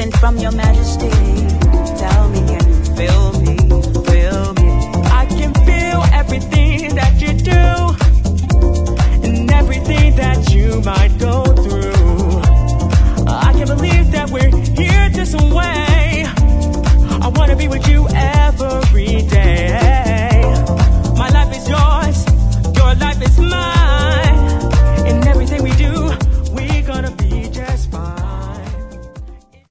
sent from your majesty. Tell me, can you feel me, feel me? I can feel everything that you do, and everything that you might go through. I can't believe that we're here this way. I wanna be with you